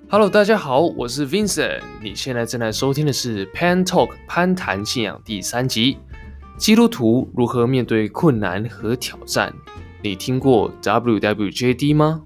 Hello， 大家好，我是 Vincent。你现在正在收听的是 Pan Talk 攀谈信仰第3集。基督徒如何面对困难和挑战？你听过 WWJD 吗？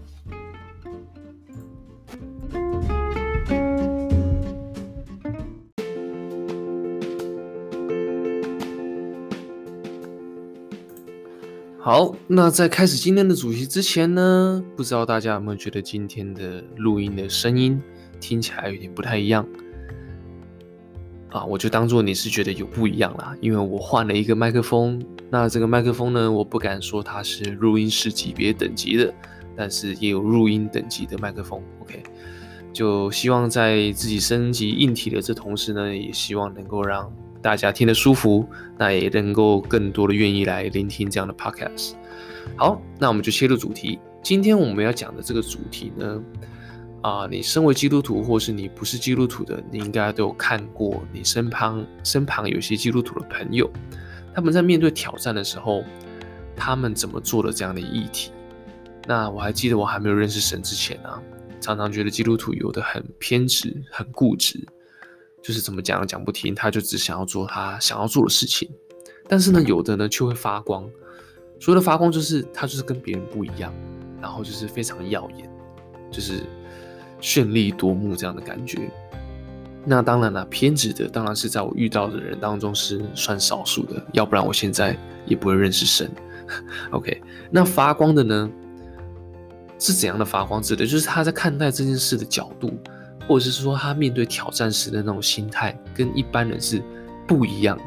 好，那在开始今天的主题之前呢，不知道大家有没有觉得今天的录音的声音听起来有点不太一样啊？我就当作你是觉得有不一样啦，因为我换了一个麦克风。那这个麦克风呢，我不敢说它是录音室级别等级的，但是也有录音等级的麦克风。OK， 就希望在自己升级硬体的这同时呢，也希望能够让大家听得舒服，那也能够更多的愿意来聆听这样的 podcast。好，那我们就切入主题。今天我们要讲的这个主题呢，你身为基督徒或是你不是基督徒的，你应该都有看过你身旁有些基督徒的朋友，他们在面对挑战的时候，他们怎么做的这样的议题。那我还记得我还没有认识神之前常常觉得基督徒有的很偏执很固执，就是怎么讲讲不听，他就只想要做他想要做的事情。但是呢，有的呢却会发光。所谓的发光就是他就是跟别人不一样，然后就是非常耀眼，就是绚丽夺目这样的感觉。那当然啦，偏执的当然是在我遇到的人当中是算少数的，要不然我现在也不会认识神。OK， 那发光的呢是怎样的发光？指的就是他在看待这件事的角度，或者是说他面对挑战时的那种心态，跟一般人是不一样。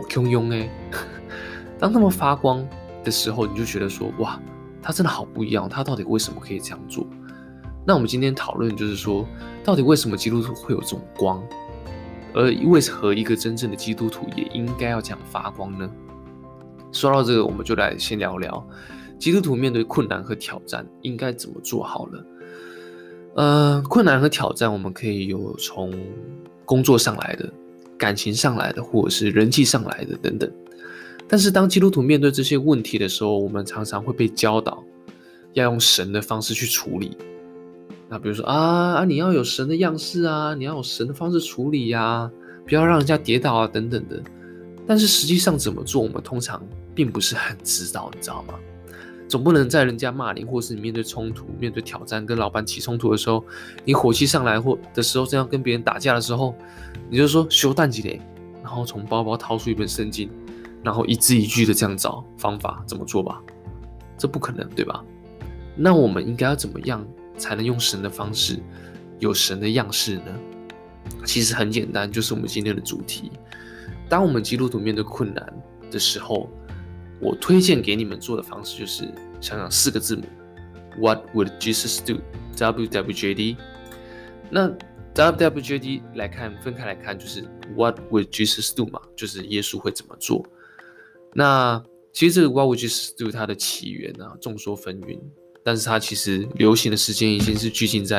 当他们发光的时候，你就觉得说，哇，他真的好不一样，他到底为什么可以这样做？那我们今天讨论就是说，到底为什么基督徒会有这种光，而为何一个真正的基督徒也应该要这样发光呢？说到这个，我们就来先聊聊基督徒面对困难和挑战应该怎么做好了。困难和挑战我们可以有从工作上来的、感情上来的，或者是人际上来的等等。但是当基督徒面对这些问题的时候，我们常常会被教导要用神的方式去处理。那比如说你要有神的样式你要有神的方式处理不要让人家跌倒等等的。但是实际上怎么做，我们通常并不是很知道，你知道吗？总不能在人家骂你，或是你面对冲突、面对挑战、跟老板起冲突的时候，你火气上来的时候，这样跟别人打架的时候，你就说修蛋几嘞，然后从包包掏出一本圣经，然后一字一句的这样找方法怎么做吧，这不可能，对吧？那我们应该要怎么样才能用神的方式，有神的样式呢？其实很简单，就是我们今天的主题。当我们基督徒面对困难的时候，我推荐给你们做的方式就是想想4个字母 What would Jesus do? WWJD。 那 WWJD 来看，分开来看就是 What would Jesus do 嘛，就是耶稣会怎么做。那其实这个 What would Jesus do 它的起源众说纷纭，但是它其实流行的时间已经是距今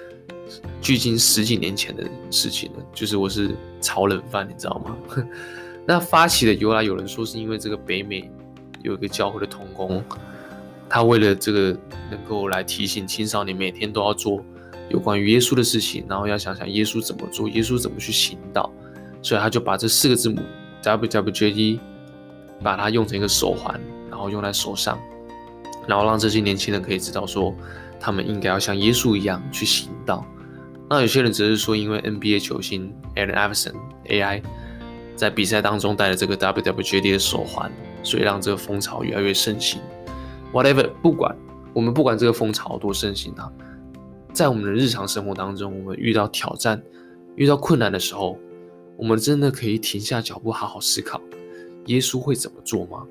10几年前的事情了，就是我是炒冷饭，你知道吗？那发起的由来，有人说是因为这个北美有一个教会的同工，他为了这个能够来提醒青少年每天都要做有关于耶稣的事情，然后要想想耶稣怎么做，耶稣怎么去行道，所以他就把这4个字母 WWJD 把它用成一个手环，然后用在手上，然后让这些年轻人可以知道说他们应该要像耶稣一样去行道。那有些人则是说，因为 NBA 球星 Allen Iverson AI 在比赛当中戴了这个 WWJD 的手环，所以让这个风潮越来越盛行。Whatever， 我们不管这个风潮多盛行在我们的日常生活当中，我们遇到挑战、遇到困难的时候，我们真的可以停下脚步，好好思考，耶稣会怎么做吗？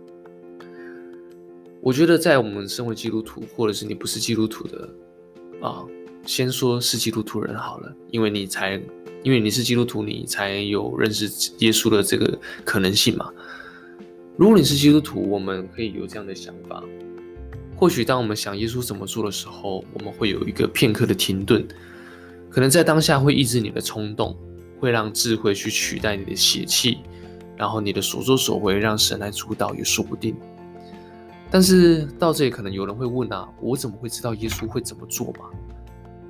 我觉得在我们身为基督徒，或者是你不是基督徒的先说是基督徒人好了，因为你是基督徒，你才有认识耶稣的这个可能性嘛。如果你是基督徒，我们可以有这样的想法。或许当我们想耶稣怎么做的时候，我们会有一个片刻的停顿，可能在当下会抑制你的冲动，会让智慧去取代你的血气，然后你的所作所为让神来主导也说不定。但是到这里可能有人会问我怎么会知道耶稣会怎么做嘛？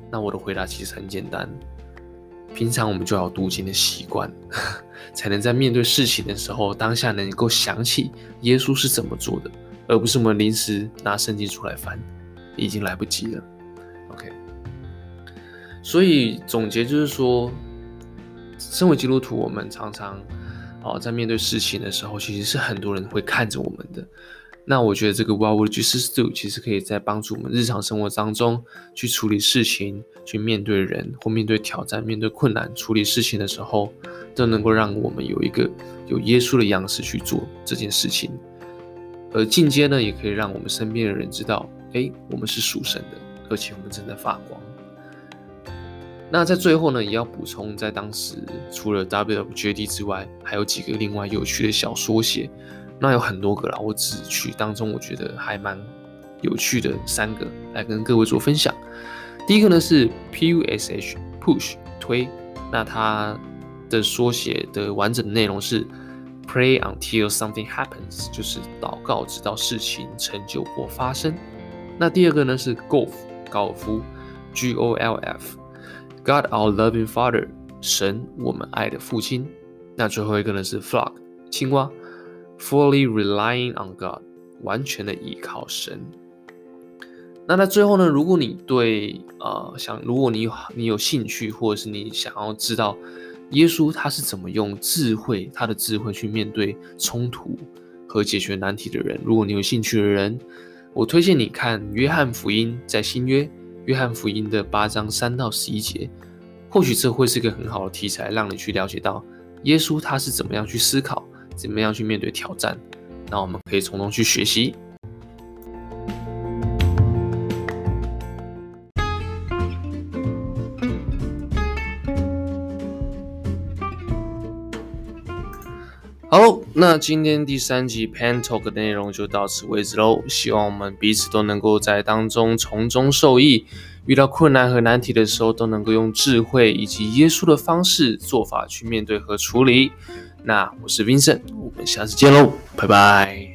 那我的回答其实很简单，平常我们就要有读经的习惯，才能在面对事情的时候，当下能够想起耶稣是怎么做的，而不是我们临时拿圣经出来翻，已经来不及了。OK， 所以总结就是说，身为基督徒，我们常常在面对事情的时候，其实是很多人会看着我们的。那我觉得这个 What would Jesus do 其实可以在帮助我们日常生活当中去处理事情，去面对人或面对挑战、面对困难、处理事情的时候，都能够让我们有一个有耶稣的样式去做这件事情。而进阶呢，也可以让我们身边的人知道，我们是属神的，而且我们正在发光。那在最后呢，也要补充，在当时除了 WWJD 之外，还有几个另外有趣的小缩写。那有很多个啦，我只取当中我觉得还蛮有趣的3个来跟各位做分享。第一个呢是 PUSH Push 推，那它的缩写的完整的内容是 Pray until something happens， 就是祷告直到事情成就或发生。那第二个呢是 Golf 高尔夫 GOLF God our loving Father 神我们爱的父亲。那最后一个呢是 Frog 青蛙Fully relying on God， 完全的依靠神。那在最后呢，如果你对如果你有兴趣，或者是你想要知道耶稣他是怎么用他的智慧去面对冲突和解决难题的人，如果你有兴趣的人，我推荐你看约翰福音，在新约约翰福音的8章3到11节，或许这会是一个很好的题材，让你去了解到耶稣他是怎么样去思考，怎么样去面对挑战，那我们可以从中去学习。好，那今天第3集 Pen Talk 的内容就到此为止咯，希望我们彼此都能够在当中从中受益，遇到困难和难题的时候都能够用智慧以及耶稣的方式做法去面对和处理。那我是 Vincent， 我们下次见咯，拜拜。